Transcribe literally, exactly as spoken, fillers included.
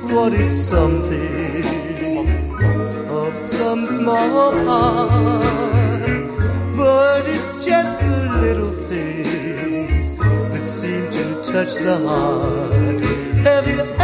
wanted something of some small part, but it's just the little things that seem to touch the heart. Have you